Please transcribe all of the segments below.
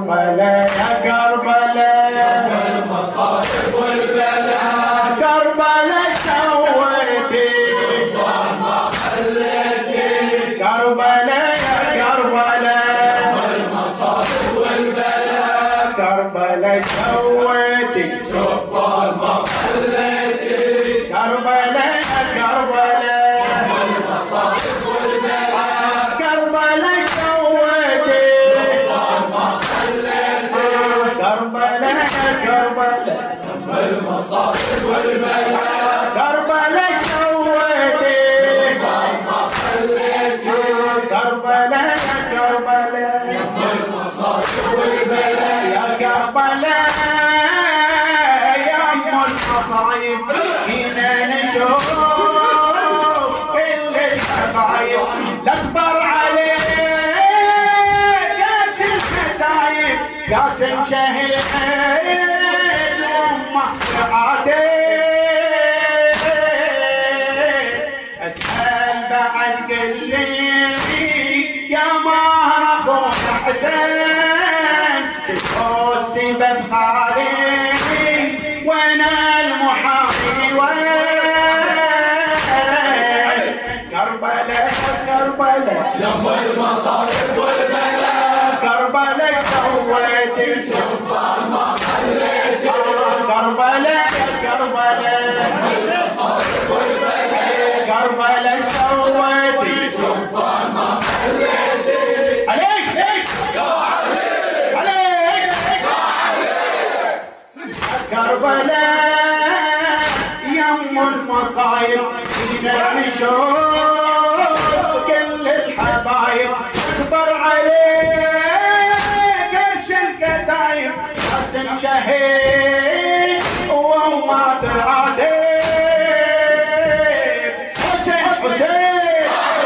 كربلاء يا كربلاء المصائب والبلاء كربلاء سويتي ما خليتي كربلاء يا كربلاء المصائب والبلاء كربلاء سويتي شبان ما خليتي كربلاء يا كربلاء المصائب والبلاء كربلاء سويتي ما خليتي كربلاء يا كربلاء المصائب والبلاء كربلاء سويتي ما خليتي كربلاء يا كربلاء المصائب والبلاء يا كربلاء يا ام المصايب هنا نشوف كل الحبايب الاكبر عليك قاس الكتايب قاسم شهيد امه عاتب اسال بعد قل لي يا مهر اخونا حسين شوفوا السبب خالي وين المحامي وين كربلاء كربلاء يم المصائب والبلاء كربلاء سويتي شبان ما خليتي كربلاء كربلاء المصائب والبلاء كربلاء سويتي شبان ما خليتي عليك يا علي عليك كربلاء يم المصايب فينا نشوف كل الحبايب اكبر عليك قرش الكتايب قاسم شهيد وما تعاتب حسين حسين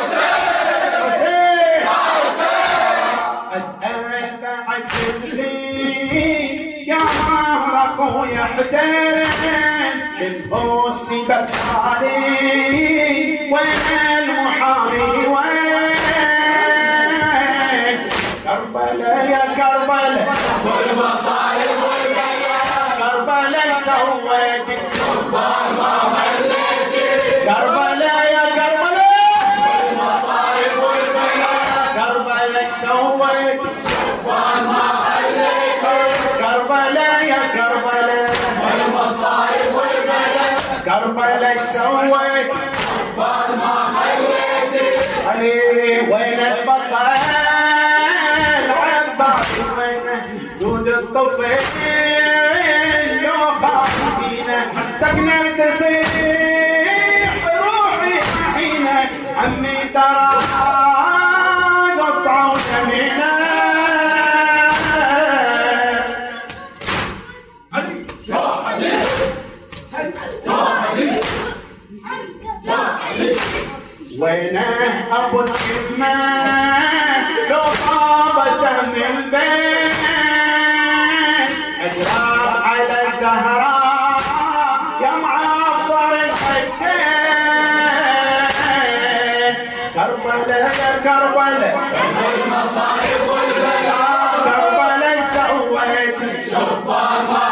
حسين اسال بعد كلي يا مهر اخويا حسين شنو السبب علي وين المحامي وين كربلاء يا كربلاء والمصائب والبلاء كربلاء سويتي شبان ما خليتي كربلاء يا كربلاء المصائب والبلاء كربلاء سويتي شبان ما خليتي كربلاء يا كربلاء المصائب والبلاء كربلاء سويتي شبان ما خليتي علي وين البطل عباس وينه دود الطفيل لو خاطبينه سكنة تصيح روحي حينه عمي ترى قطعوا يمينه وينه ابو الحكمه لو طاب سهم البين اجراب على الزهراء يا معفر الحكين كربلاء يا كربلاء المصائب والبلاء كربلاء سويتي شبان ما